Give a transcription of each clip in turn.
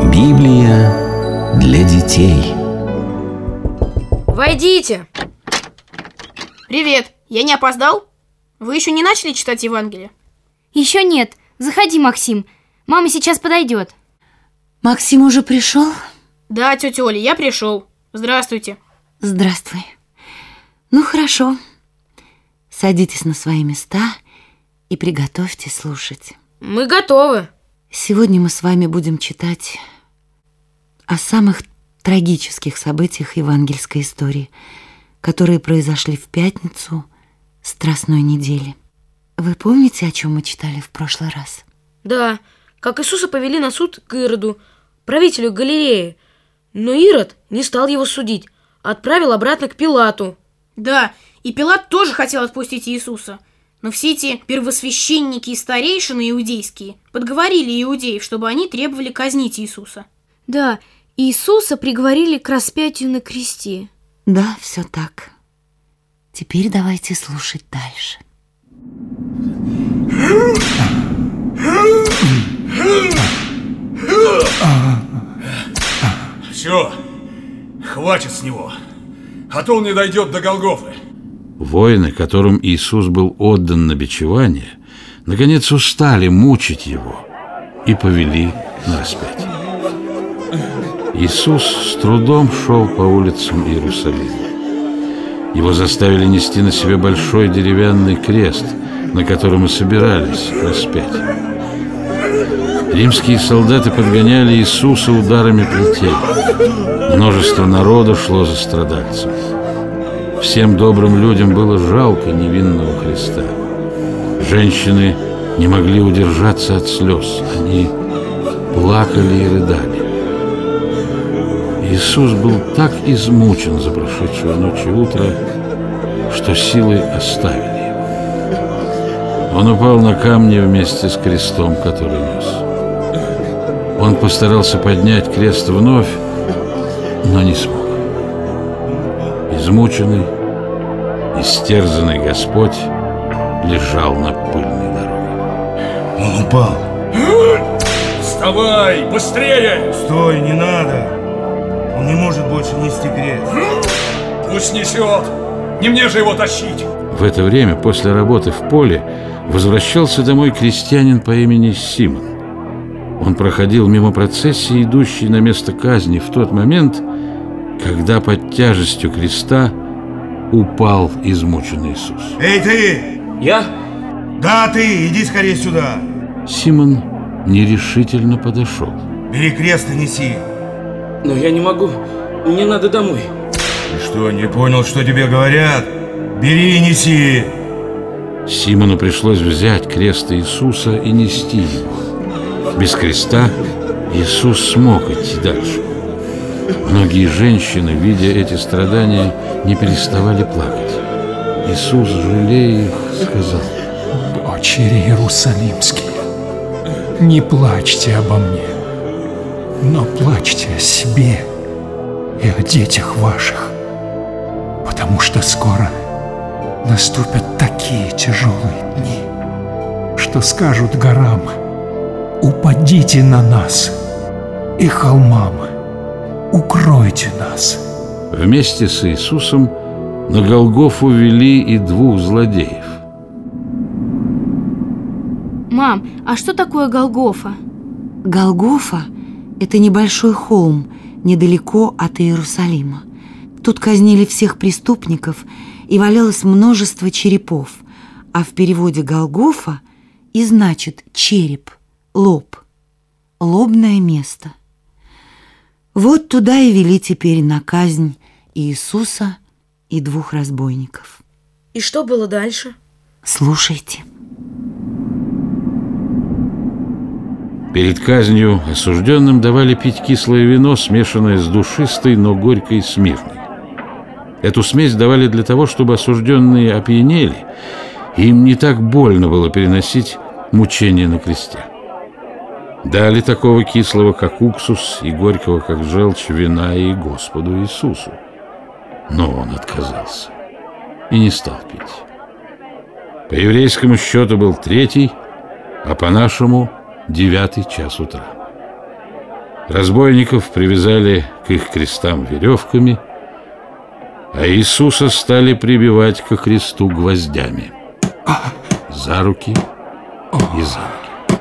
Библия для детей. Войдите! Привет, я не опоздал? Вы еще не начали читать Евангелие? Еще нет. Заходи, Максим. Мама сейчас подойдет. Максим уже пришел? Да, тетя Оля, я пришел. Здравствуйте. Здравствуй. Ну, хорошо. Садитесь на свои места и приготовьтесь слушать. Мы готовы. Сегодня мы с вами будем читать о самых трагических событиях евангельской истории, которые произошли в пятницу Страстной недели. Вы помните, о чем мы читали в прошлый раз? Да, как Иисуса повели на суд к Ироду, правителю Галилеи. Но Ирод не стал его судить, а отправил обратно к Пилату. Да, и Пилат тоже хотел отпустить Иисуса. Но все эти первосвященники и старейшины иудейские подговорили иудеев, чтобы они требовали казнить Иисуса. Да, Иисуса приговорили к распятию на кресте. Да, все так. Теперь давайте слушать дальше. Все, хватит с него, а то он не дойдет до Голгофы. Воины, которым Иисус был отдан на бичевание, наконец устали мучить его и повели на распятие. Иисус с трудом шел по улицам Иерусалима. Его заставили нести на себе большой деревянный крест, на котором и собирались распять. Римские солдаты подгоняли Иисуса ударами плетей. Множество народа шло за страдальцем. Всем добрым людям было жалко невинного Христа. Женщины не могли удержаться от слез. Они плакали и рыдали. Иисус был так измучен за прошедшую ночь и утро, что силы оставили его. Он упал на камни вместе с крестом, который нес. Он постарался поднять крест вновь, но не смог. Измученный, истерзанный Господь лежал на пыльной дороге. Он упал. Вставай, быстрее! Стой, не надо. Он не может больше нести крест. Пусть несет. Не мне же его тащить. В это время, после работы в поле, возвращался домой крестьянин по имени Симон. Он проходил мимо процессии, идущей на место казни, в тот момент, когда под тяжестью креста упал измученный Иисус. Эй, ты! Я? Да, ты! Иди скорее сюда! Симон нерешительно подошел. Бери крест и неси. Но я не могу. Мне надо домой. Ты что, не понял, что тебе говорят? Бери и неси! Симону пришлось взять крест Иисуса и нести его. Без креста Иисус смог идти дальше. Многие женщины, видя эти страдания, не переставали плакать. Иисус, жалея их, сказал: «Дочери Иерусалимские, не плачьте обо мне, но плачьте о себе и о детях ваших, потому что скоро наступят такие тяжелые дни, что скажут горам: упадите на нас, и холмам: укройте нас». Вместе с Иисусом на Голгофу вели и двух злодеев. Мам, а что такое Голгофа? Голгофа – это небольшой холм недалеко от Иерусалима. Тут казнили всех преступников и валялось множество черепов, а в переводе Голгофа и значит череп, лоб, лобное место. Вот туда и вели теперь на казнь Иисуса и двух разбойников. И что было дальше? Слушайте. Перед казнью осужденным давали пить кислое вино, смешанное с душистой, но горькой смирной. Эту смесь давали для того, чтобы осужденные опьянели, и им не так больно было переносить мучения на кресте. Дали такого кислого, как уксус, и горького, как желчь, вина и Господу Иисусу. Но он отказался и не стал пить. По еврейскому счету был 3-й, а по нашему 9-й час утра. Разбойников привязали к их крестам веревками, а Иисуса стали прибивать ко кресту гвоздями за руки и за ноги.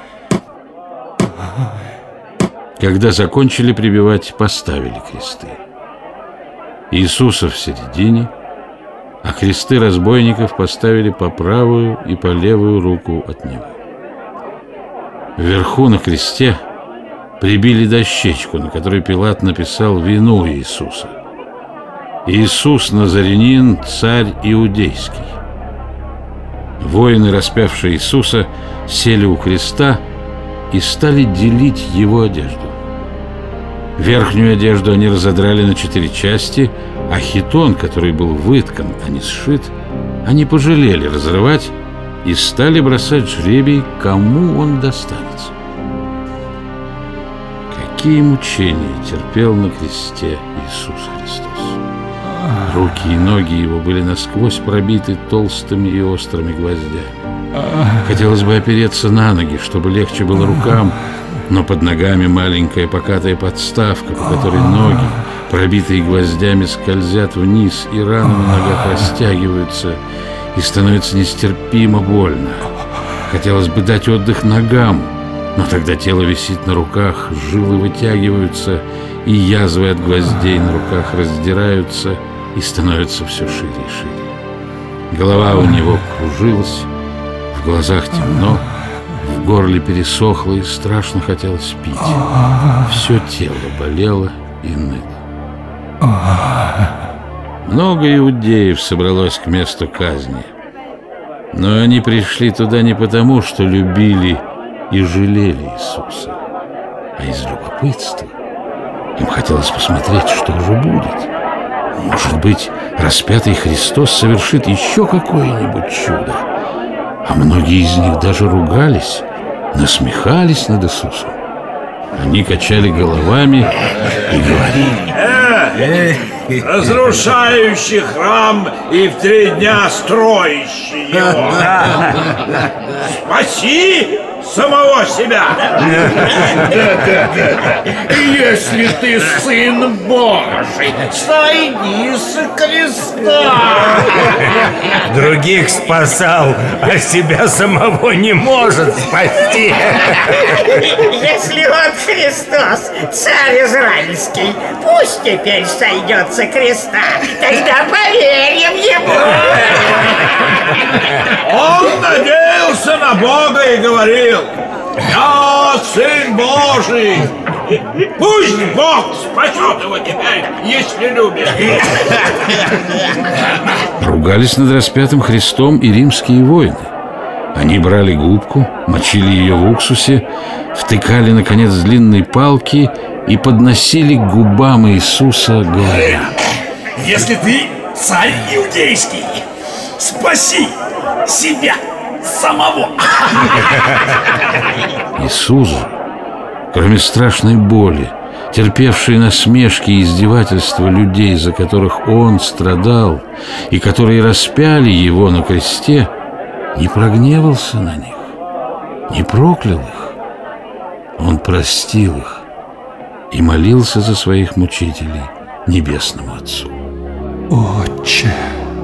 Когда закончили прибивать, поставили кресты. Иисуса в середине, а кресты разбойников поставили по правую и по левую руку от него. Вверху на кресте прибили дощечку, на которой Пилат написал вину Иисуса: «Иисус Назарянин, царь иудейский». Воины, распявшие Иисуса, сели у креста и стали делить его одежду. Верхнюю одежду они разодрали на 4 части, а хитон, который был выткан, а не сшит, они пожалели разрывать и стали бросать жребий, кому он достанется. Какие мучения терпел на кресте Иисус Христос! Руки и ноги его были насквозь пробиты толстыми и острыми гвоздями. Хотелось бы опереться на ноги, чтобы легче было рукам, но под ногами маленькая покатая подставка, по которой ноги, пробитые гвоздями, скользят вниз, и раны на ногах растягиваются, и становится нестерпимо больно. Хотелось бы дать отдых ногам, но тогда тело висит на руках, жилы вытягиваются, и язвы от гвоздей на руках раздираются и становятся все шире и шире. Голова у него кружилась, в глазах темно, в горле пересохло и страшно хотелось пить. Все тело болело и ныло. Много иудеев собралось к месту казни, но они пришли туда не потому, что любили и жалели Иисуса, а из любопытства. Им хотелось посмотреть, что же будет. Может быть, распятый Христос совершит еще какое-нибудь чудо. А многие из них даже ругались, насмехались над Иисусом. Они качали головами и говорили: разрушающий храм и в 3 дня строящий его. Спаси самого себя. Если ты сын Божий, сойди с креста. Других спасал, а себя самого не может спасти. Если он Христос, царь израильский, пусть теперь сойдет с креста, тогда поверим ему. Он надеялся на Бога и говорил: я сын Божий. Пусть Бог спасет его теперь, если любит. Ругались над распятым Христом и римские воины. Они брали губку, мочили ее в уксусе, втыкали, наконец, длинные палки и подносили к губам Иисуса, говоря: если ты царь иудейский, спаси себя самого. Иисус же, кроме страшной боли, терпевший насмешки и издевательства людей, за которых он страдал и которые распяли его на кресте, не прогневался на них, не проклял их. Он простил их и молился за своих мучителей Небесному Отцу: Отче,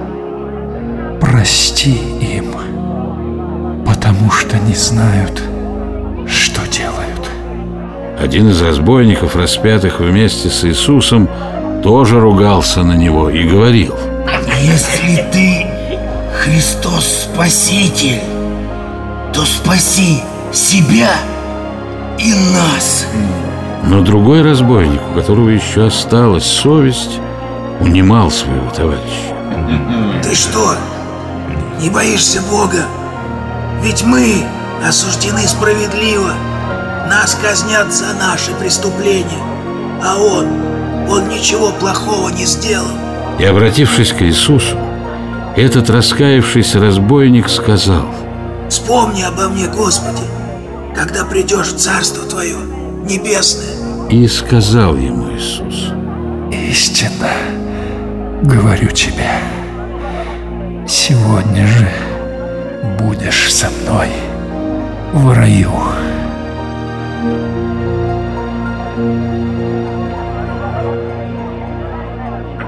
прости им, потому что не знают, что делают. Один из разбойников, распятых вместе с Иисусом, тоже ругался на него и говорил: если ты Христос Спаситель, то спаси себя и нас. Но другой разбойник, у которого еще осталась совесть, унимал своего товарища: ты что, не боишься Бога? Ведь мы осуждены справедливо. Нас казнят за наши преступления, а он ничего плохого не сделал. И, обратившись к Иисусу, этот раскаявшийся разбойник сказал: вспомни обо мне, Господи, когда придешь в Царство Твое Небесное. И сказал ему Иисус: истинно говорю тебе, сегодня же будешь со мной в раю.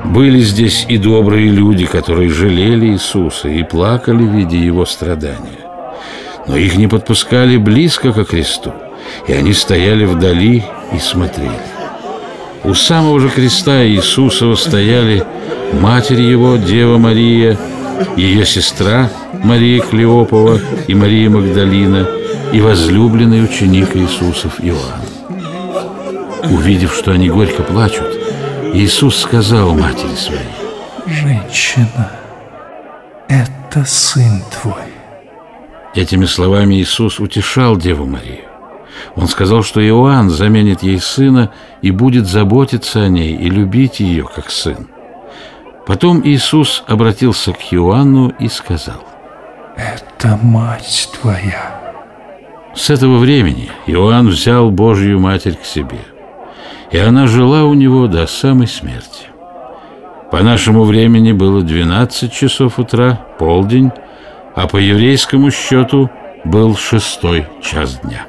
Были здесь и добрые люди, которые жалели Иисуса и плакали, видя Его страдания. Но их не подпускали близко ко кресту, и они стояли вдали и смотрели. У самого же креста Иисусова стояли матерь Его, Дева Мария, ее сестра Мария Клеопова и Мария Магдалина, и возлюбленный ученик Иисусов Иоанн. Увидев, что они горько плачут, Иисус сказал матери своей: «Женщина, это сын твой». Этими словами Иисус утешал Деву Марию. Он сказал, что Иоанн заменит ей сына и будет заботиться о ней и любить ее, как сын. Потом Иисус обратился к Иоанну и сказал: «Это мать твоя». С этого времени Иоанн взял Божью Матерь к себе, и она жила у него до самой смерти. По нашему времени было 12 часов утра, полдень, а по еврейскому счету был 6-й час дня.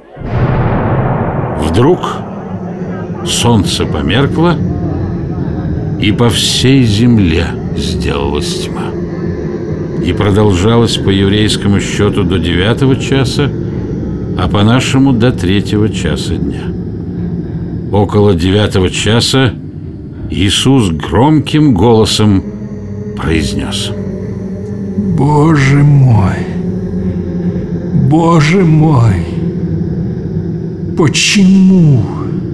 Вдруг солнце померкло, и по всей земле сделалась тьма. И продолжалось по еврейскому счету до 9-го часа, а по нашему до 3-го часа дня. Около 9-го часа Иисус громким голосом произнес: «Боже мой, Боже мой, почему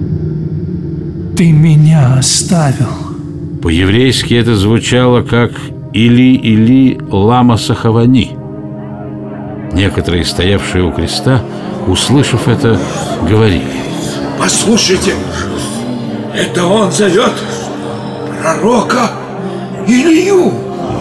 ты меня оставил?» По-еврейски это звучало как «Или, Или, лама сахавани». Некоторые, стоявшие у креста, услышав это, говорили: «Послушайте, это он зовет пророка Илью».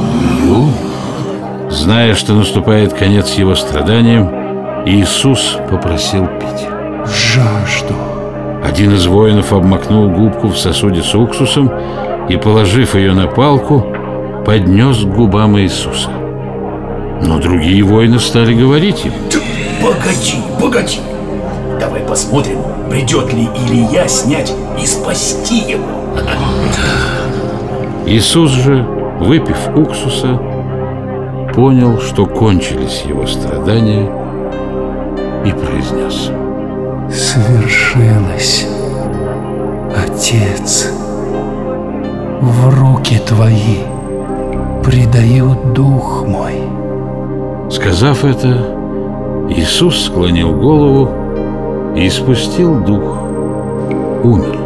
Зная, что наступает конец его страданиям, Иисус попросил пить. «Жажду». Один из воинов обмакнул губку в сосуде с уксусом и, положив ее на палку, поднес к губам Иисуса. Но другие воины стали говорить ему: Погоди, давай посмотрим, придет ли Илия снять и спасти его. Иисус же, выпив уксуса, понял, что кончились его страдания, и произнес: «Свершилось, Отец, в руки Твои предаю дух мой». Сказав это, Иисус склонил голову и испустил дух, умер.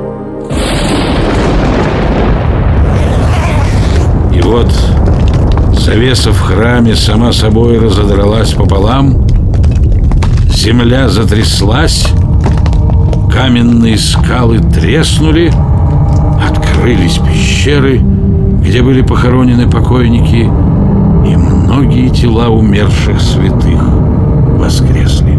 И вот завеса в храме сама собой разодралась пополам, земля затряслась, каменные скалы треснули, открылись пещеры, где были похоронены покойники, и многие тела умерших святых воскресли.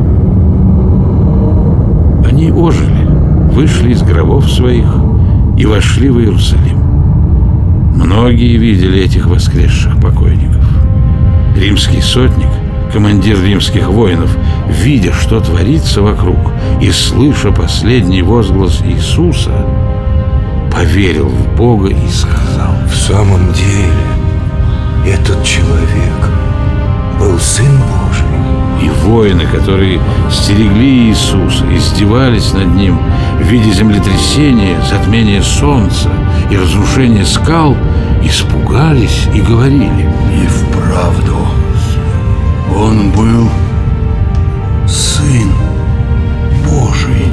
Они ожили, вышли из гробов своих и вошли в Иерусалим. Многие видели этих воскресших покойников. Римский сотник, командир римских воинов, видя, что творится вокруг, и слыша последний возглас Иисуса, поверил в Бога и сказал: «В самом деле, этот человек был Сын Божий». И воины, которые стерегли Иисуса, издевались над ним, видя землетрясение, затмение солнца и разрушение скал, испугались и говорили: «И вправду он был Сын Божий».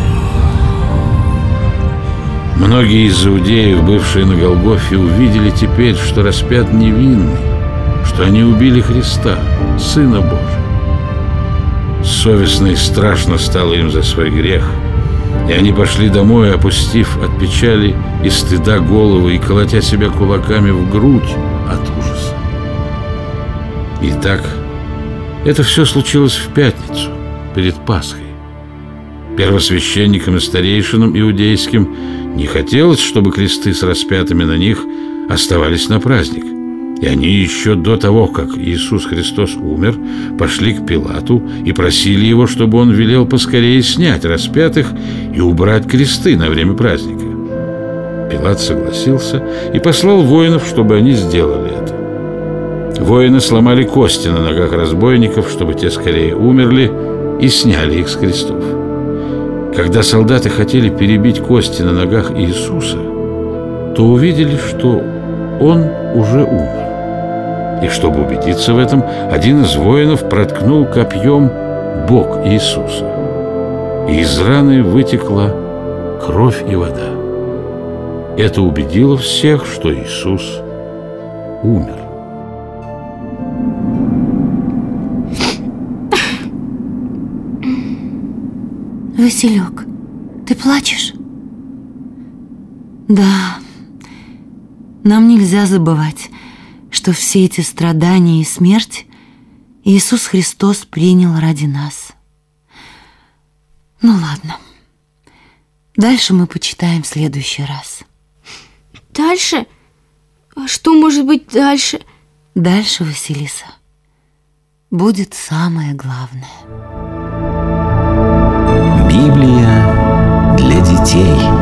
Многие из иудеев, бывшие на Голгофе, увидели теперь, что распят невинный, что они убили Христа, Сына Божия. Совестно и страшно стало им за свой грех, и они пошли домой, опустив от печали и стыда головы и колотя себя кулаками в грудь от ужаса. Итак, это все случилось в пятницу, перед Пасхой. Первосвященникам и старейшинам иудейским не хотелось, чтобы кресты с распятыми на них оставались на праздник. И они еще до того, как Иисус Христос умер, пошли к Пилату и просили его, чтобы он велел поскорее снять распятых и убрать кресты на время праздника. Пилат согласился и послал воинов, чтобы они сделали это. Воины сломали кости на ногах разбойников, чтобы те скорее умерли, и сняли их с крестов. Когда солдаты хотели перебить кости на ногах Иисуса, то увидели, что Он уже умер. И чтобы убедиться в этом, один из воинов проткнул копьем бок Иисуса. И из раны вытекла кровь и вода. Это убедило всех, что Иисус умер. Василек, ты плачешь? Да, нам нельзя забывать, что все эти страдания и смерть Иисус Христос принял ради нас. Ну ладно, дальше мы почитаем в следующий раз. Дальше? А что может быть дальше? Дальше, Василиса, будет самое главное. Библия для детей.